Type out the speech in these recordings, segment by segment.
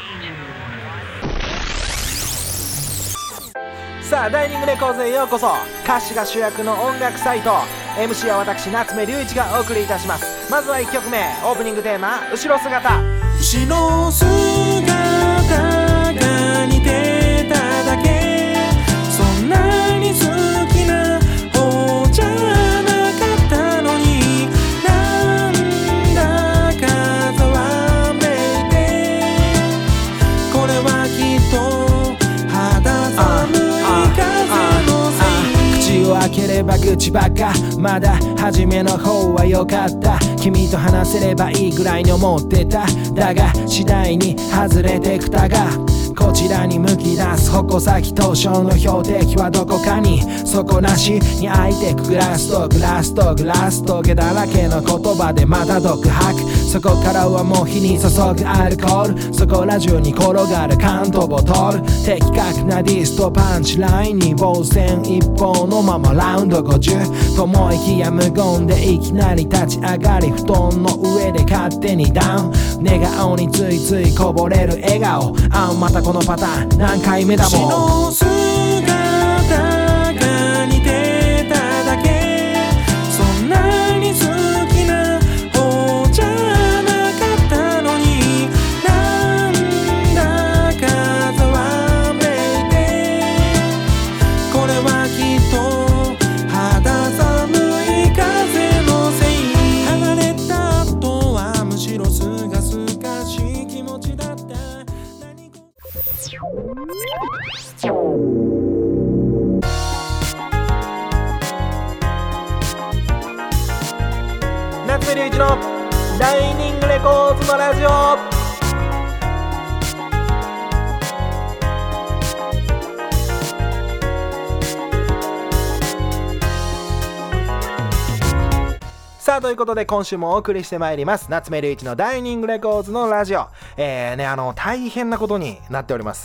さあダイニングレコーズへようこそ。歌詞が主役の音楽サイト MC は私夏目隆一がお送りいたします。まずは1曲目、オープニングテーマ、後ろ姿。 後ろ姿が似てただけ、そんなに好きな方じゃなかったのに、なんだかざわめいて、これはきっと肌寒い風のせい。 口を開ければ愚痴ばっか、まだ初めの方は良かった、君と話せればいいぐらいに思ってた。だが次第に外れてくたが、こちらに向き出す矛先と象の標的はどこかに、底なしに開いてくグラスとグラスとグラスと毛だらけの言葉でまた独白。そこからはもう火に注ぐアルコール、そこら中に転がる缶とボトル。的確なディスとパンチラインに防戦一方のままラウンド50と思いきや無言でいきなり立ち上がり、布団の上で勝手にダウン。寝顔についついこぼれる笑顔、またこのパターン何回目だもん。 後ろ姿が似てただけ、そんなに好きな方じゃなかったのに、なんだかざわめいて、これはきっと肌寒い風のせい。離れた後はむしろすがすがしい気持ちだった。 夏目隆一のダイニングレコーズのラジオ。さあということで今週もお送りしてまいります夏目隆一のダイニングレコーズのラジオ。大変なことになっております。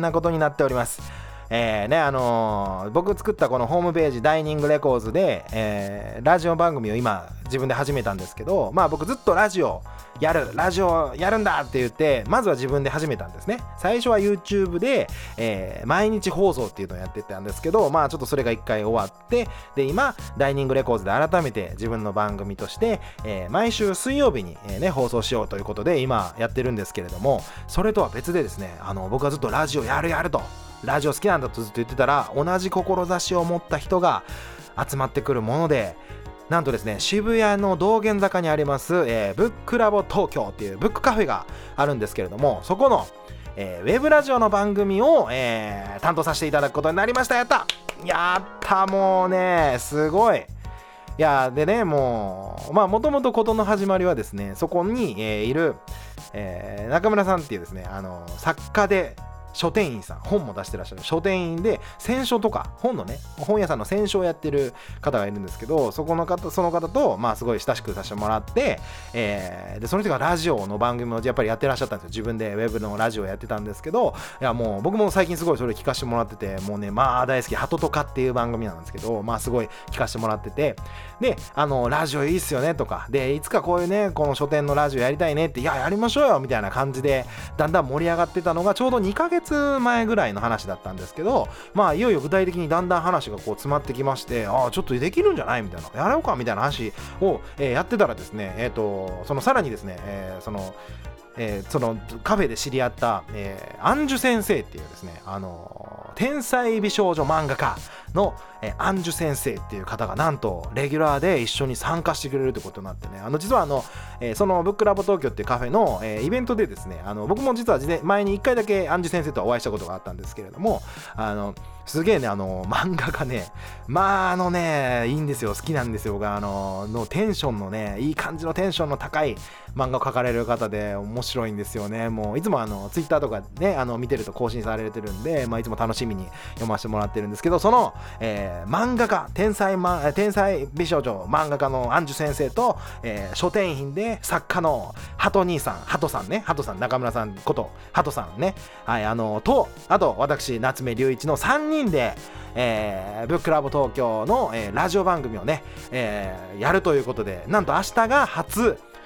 僕作ったこのホームページダイニングレコーズで、ラジオ番組を今自分で始めたんですけど、僕ずっとラジオやるんだって言ってまずは自分で始めたんですね。最初は YouTube で、毎日放送っていうのをやってたんですけど、ちょっとそれが一回終わって、で今ダイニングレコーズで改めて自分の番組として、毎週水曜日に、放送しようということで今やってるんですけれども、それとは別でですね、僕はずっとラジオやると、ラジオ好きなんだとずっと言ってたら、同じ志を持った人が集まってくるもので、なんとですね、渋谷の道玄坂にあります、ブックラボ東京っていうブックカフェがあるんですけれども、そこの、ウェブラジオの番組を、担当させていただくことになりました。やったもうね、すごい。いやでね、もともと事の始まりはですね、そこに、いる、中村さんっていうですね、作家で書店員さん、本も出してらっしゃる書店員で、選書とか本屋さんの選書をやってる方がいるんですけど、その方とすごい親しくさせてもらって、でその人がラジオの番組をやっぱりやってらっしゃったんですよ。自分でウェブのラジオをやってたんですけど、いやもう僕も最近すごいそれ聞かせてもらってて、もうね大好き、ハトとかっていう番組なんですけど、すごい聞かせてもらってて、でラジオいいっすよねとかで、いつかこういうねこの書店のラジオやりたいねって、やりましょうよみたいな感じでだんだん盛り上がってたのがちょうど2ヶ月前ぐらいの話だったんですけど、いよいよ具体的にだんだん話がこう詰まってきまして、ちょっとできるんじゃないみたいな、やろうかみたいな話を、やってたらですね、そのさらにですね、そのカフェで知り合った、アンジュ先生っていうですね、天才美少女漫画家の、アンジュ先生っていう方がなんとレギュラーで一緒に参加してくれるってことになってね、実はそのブックラボ東京っていうカフェの、イベントでですね、僕も実は前に1回だけアンジュ先生とお会いしたことがあったんですけれども、すげえね、漫画がね、いいんですよ。好きなんですよ。僕のテンションのね、いい感じのテンションの高い漫画を描かれる方で面白いんですよね。もういつもツイッターとかね、見てると更新されてるんで、いつも楽しみに読ませてもらってるんですけど、その、漫画家、天才美少女漫画家のアンジュ先生と、書店員で作家のハトさん、中村さんことハトさんね、はい、と、あと私夏目隆一の3人で、ブックラボ東京の、ラジオ番組をね、やるということで、なんと明日が初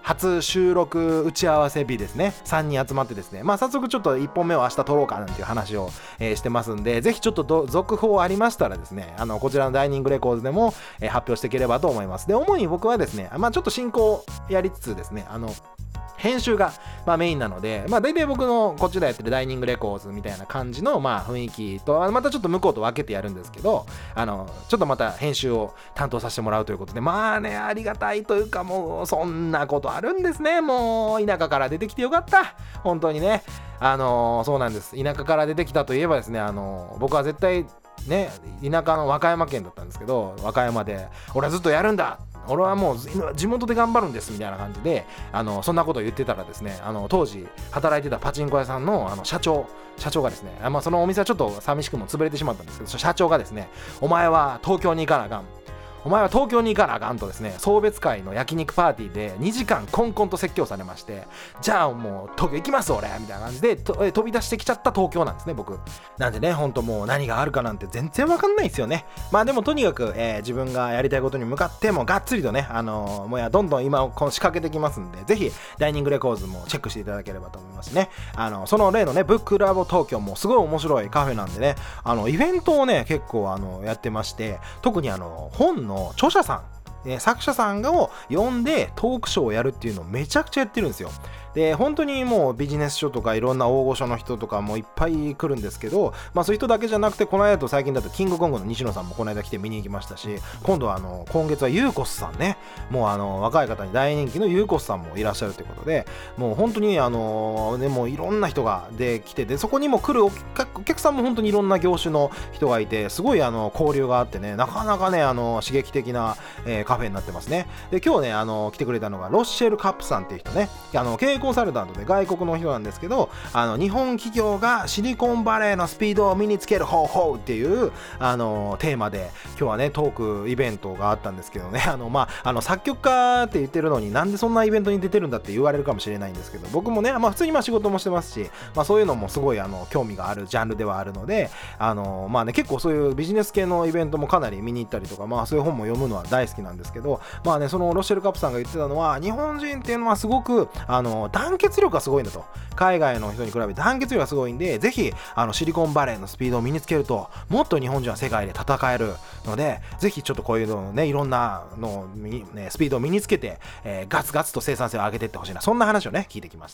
初収録打ち合わせ日ですね。3人集まってですね、早速ちょっと1本目を明日撮ろうかなんていう話を、してますんで、ぜひちょっと続報ありましたらですね、こちらのダイニングレコーズでも、発表していければと思います。で、主に僕はですね、ちょっと進行やりつつですね、編集が、メインなので、大体僕のこっちでやってるダイニングレコーズみたいな感じの、雰囲気と、またちょっと向こうと分けてやるんですけど、ちょっとまた編集を担当させてもらうということで、ありがたいというか、もうそんなことあるんですね。もう田舎から出てきてよかった。本当にね。そうなんです。田舎から出てきたといえばですね、僕は絶対ね、田舎の和歌山県だったんですけど、和歌山で俺はずっとやるんだ、俺はもう地元で頑張るんですみたいな感じでそんなことを言ってたらですね、当時働いてたパチンコ屋さんの社長がですね、そのお店はちょっと寂しくも潰れてしまったんですけど、社長がですね、お前は東京に行かなあかんとですね、送別会の焼肉パーティーで2時間コンコンと説教されまして、じゃあもう東京行きます俺みたいな感じで飛び出してきちゃった東京なんですね、僕なんでね。ほんともう何があるかなんて全然わかんないですよね。でもとにかく、自分がやりたいことに向かってもがっつりとね、もうどんどん今この仕掛けてきますんで、ぜひダイニングレコーズもチェックしていただければと思いますね。その例のねブックラボ東京もすごい面白いカフェなんでね、イベントをね結構やってまして、特に本の著者さん、作者さんを呼んでトークショーをやるっていうのをめちゃくちゃやってるんですよ。で本当にもうビジネス書とかいろんな大御所の人とかもいっぱい来るんですけど、そういう人だけじゃなくて、この間と最近だとキングコングの西野さんもこの間来て見に行きましたし、今度は今月はユーコスさんね、もう若い方に大人気のユーコスさんもいらっしゃるということで、もう本当にね、もういろんな人がで来てて、そこにも来るお客さんも本当にいろんな業種の人がいて、すごい交流があってね、なかなかね刺激的な、カフェになってますね。で今日ね来てくれたのがロッシェル・カップさんっていう人ね、経営コンサルタントで外国の人なんですけど、日本企業がシリコンバレーのスピードを身につける方法っていうテーマで今日はねトークイベントがあったんですけどね、作曲家って言ってるのになんでそんなイベントに出てるんだって言われるかもしれないんですけど、僕もね普通に仕事もしてますし、そういうのもすごい興味があるジャンルではあるので、結構そういうビジネス系のイベントもかなり見に行ったりとか、そういう本も読むのは大好きなんですけど、そのロッシェル・カップさんが言ってたのは、日本人っていうのはすごく団結力がすごいんだと。海外の人に比べて団結力がすごいんで、ぜひシリコンバレーのスピードを身につけると、もっと日本人は世界で戦えるので、ぜひちょっとこういうのね、いろんなの、スピードを身につけて、ガツガツと生産性を上げていってほしいな、そんな話をね聞いてきました。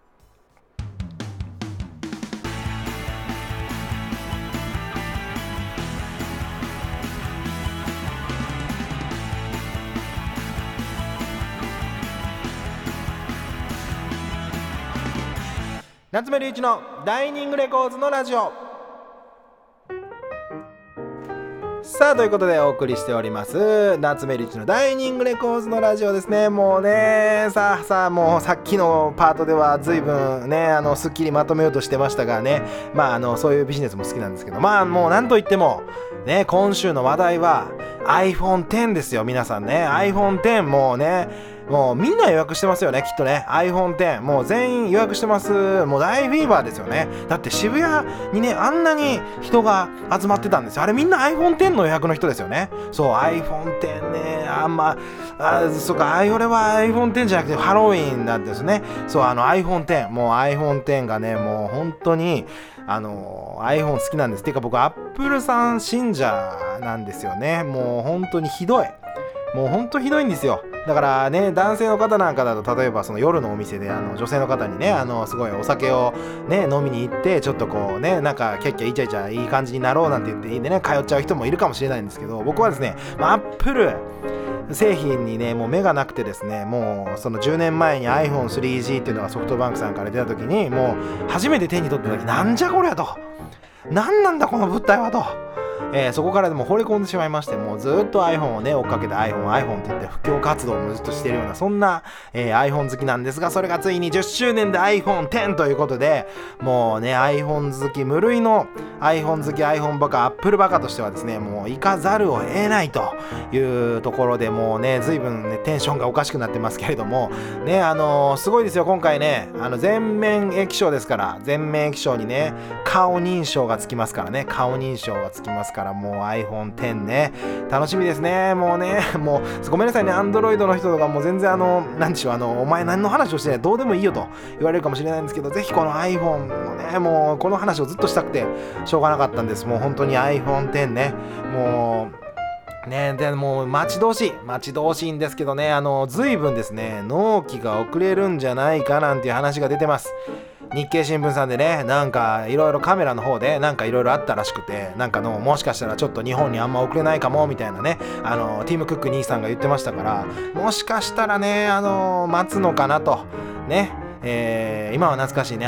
夏目隆一のダイニングレコーズのラジオ。さあということでお送りしております夏目隆一のダイニングレコーズのラジオですね。もうねさあもうさっきのパートでは随分ねすっきりまとめようとしてましたがね、そういうビジネスも好きなんですけど、もうなんといってもね、今週の話題は iPhone X ですよ。皆さんね iPhone X もうみんな予約してますよね、きっとね。 iPhone X もう全員予約してます。もう大フィーバーですよね。だって渋谷にねあんなに人が集まってたんですよ。あれみんな iPhone X の予約の人ですよね。そう iPhone X ね、そうか、俺は iPhone X じゃなくてハロウィンなんですね。そう iPhone X もう iPhone X がねもう本当にiPhone 好きなんです。っていうか僕 Apple さん信者なんですよね。もう本当にひどい、もう本当ひどいんですよ。だからね、男性の方なんかだと、例えばその夜のお店で女性の方にねすごいお酒をね飲みに行って、ちょっとこうねなんかキャッキャイチャイチャいい感じになろうなんて言ってね通っちゃう人もいるかもしれないんですけど、僕はですねApple製品にねもう目がなくてですね、もうその10年前に iPhone3G っていうのがソフトバンクさんから出た時に、もう初めて手に取った時、なんじゃこりゃと、なんなんだこの物体はと、そこからでも惚れ込んでしまいまして、もうずっと iPhone をね追っかけて iPhone って言って布教活動もずっとしてるような、そんな、iPhone 好きなんですが、それがついに10周年で iPhone X ということで、もうね iPhone 好き、無類の iPhone 好き iPhone バカ Apple バカとしてはですね、もう行かざるを得ないというところで、もうね随分ねテンションがおかしくなってますけれどもね、すごいですよ今回ね、全面液晶ですから、全面液晶にね顔認証がつきますからね、顔認証がつきますからからもう iPhone X ね楽しみですね。もうねもうごめんなさいね Android の人とかも全然なんでしょうお前何の話をしてないどうでもいいよと言われるかもしれないんですけど、ぜひこの iPhone のねもうこの話をずっとしたくてしょうがなかったんです。もう本当に iPhone X ねもうねでもう待ち遠しいんですけどね随分ですね納期が遅れるんじゃないかなんていう話が出てます。日経新聞さんでねなんかいろいろカメラの方でなんかいろいろあったらしくて、なんかもしかしたらちょっと日本にあんま遅れないかもみたいなねティム・クック兄さんが言ってましたから、もしかしたらね待つのかなとね。今は懐かしいね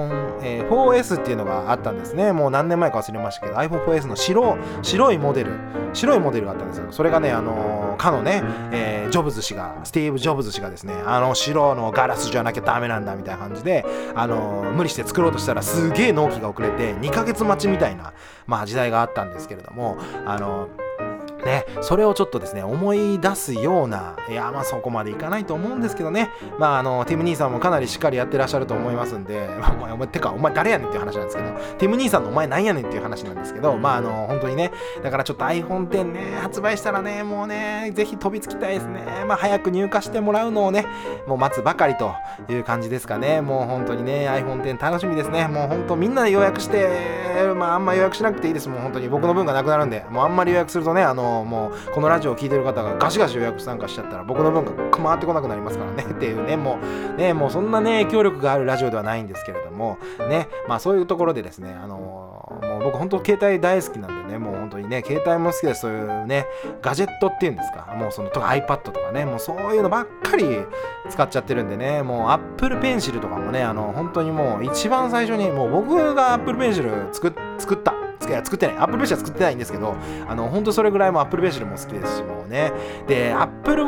iPhone4S っていうのがあったんですね。もう何年前か忘れましたけど iPhone4S の白いモデルがあったんですよ。それがねかのね、スティーブ・ジョブズ氏がですね白のガラスじゃなきゃダメなんだみたいな感じで無理して作ろうとしたらすげえ納期が遅れて2ヶ月待ちみたいな時代があったんですけれどもね、それをちょっとですね思い出すような、そこまでいかないと思うんですけどね。ティム兄さんもかなりしっかりやってらっしゃると思いますんで、お前誰やねんっていう話なんですけど、ティム兄さんのお前なんやねんっていう話なんですけど、本当にねだからちょっと iPhone X ね発売したらねもうねぜひ飛びつきたいですね。早く入荷してもらうのをねもう待つばかりという感じですかね。もう本当にね iPhone X 楽しみですね。もう本当みんなで予約してあんま予約しなくていいです。もう本当に僕の分がなくなるんで、もうあんまり予約するとねもうこのラジオを聞いてる方がガシガシ予約参加しちゃったら僕の分が回ってこなくなりますからねっていうねもうそんなね影響力があるラジオではないんですけれどもねそういうところでですねもう僕本当携帯大好きなんでねもう本当にね携帯も好きです。そういうねガジェットっていうんですかもうとか iPad とかねもうそういうのばっかり使っちゃってるんでねもう Apple Pencil とかもね本当にもう一番最初にもう僕が Apple Pencil 作ってない Apple Pencil は作ってないんですけど本当それぐらいも Apple Pencil も好きですしもうねで Apple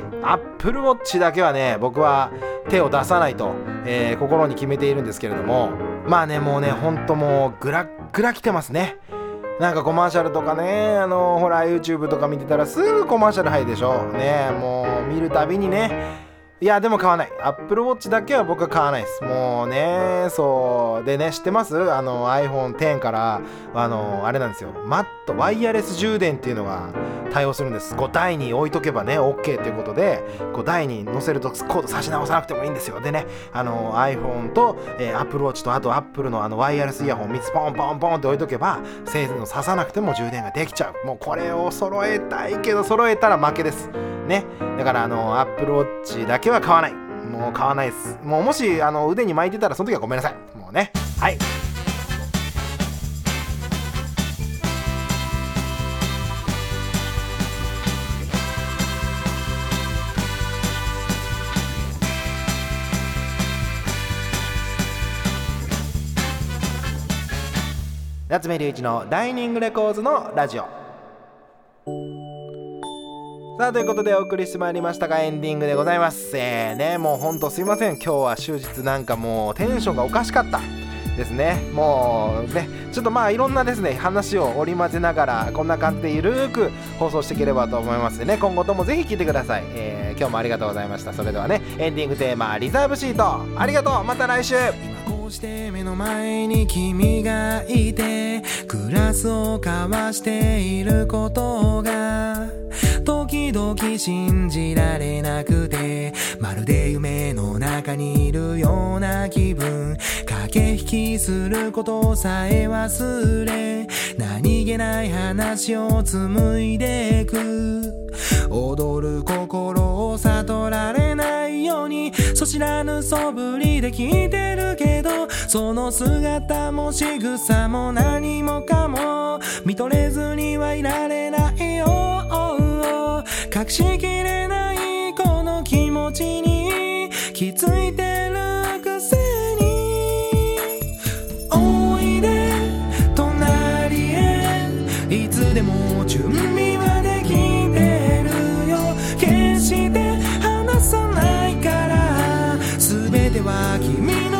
Watch だけはね僕は手を出さないと、心に決めているんですけれどももうね本当もうグラ来てますね。なんかコマーシャルとかねほら YouTube とか見てたらすぐコマーシャル入るでしょね。もう見るたびにねいやでも買わない Apple Watch だけは僕は買わないです。もうねそうでね知ってます iPhone X からあれなんですよワイヤレス充電っていうのが対応するんです。台に置いとけばね OK ということで台に乗せるとコード差し直さなくてもいいんですよ。でねiPhone と、Apple Watch とあと Apple のワイヤレスイヤホン3つポンポンポンって置いとけば挿さなくても充電ができちゃう。もうこれを揃えたいけど揃えたら負けですね。だからApple Watch だけは買わない。もう買わないです。もし腕に巻いてたらその時はごめんなさい。もうねはい夏目隆一のダイニングレコーズのラジオ。さあということでお送りしてまいりましたがエンディングでございます。もうほんとすいません。今日は終日なんかもうテンションがおかしかったですね。もうねちょっといろんなですね話を織り交ぜながらこんな感じでゆるーく放送していければと思いますね。今後ともぜひ聞いてください。今日もありがとうございました。それではねエンディングテーマリザーブシートありがとう。また来週。 こうして目の前に君がいてグラスを交わしていることが時々信じられなくてまるで夢の中にいるような気分駆け引きすることさえ忘れ何気ない話を紡いでいく踊る心を悟られないようにそ知らぬ素振りで聞いてるけどその姿も仕草も何もかも見とれずにはいられないよ隠しきれないこの気持ちに気づいてるくせにおいで隣へいつでも準備はできてるよ決して離さないから全ては君の